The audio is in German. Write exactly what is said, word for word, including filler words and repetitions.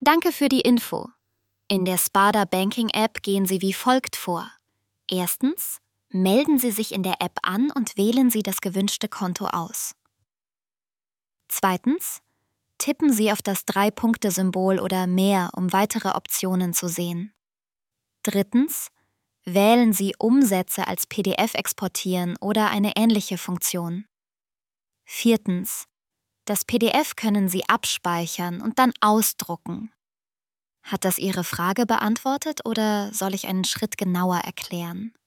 Danke für die Info. In der Sparda Banking App gehen Sie wie folgt vor. Erstens, melden Sie sich in der App an und wählen Sie das gewünschte Konto aus. Zweitens, tippen Sie auf das Drei-Punkte-Symbol oder mehr, um weitere Optionen zu sehen. Drittens, wählen Sie Umsätze als P D F exportieren oder eine ähnliche Funktion. Viertens, das P D F können Sie abspeichern und dann ausdrucken. Hat das Ihre Frage beantwortet oder soll ich einen Schritt genauer erklären?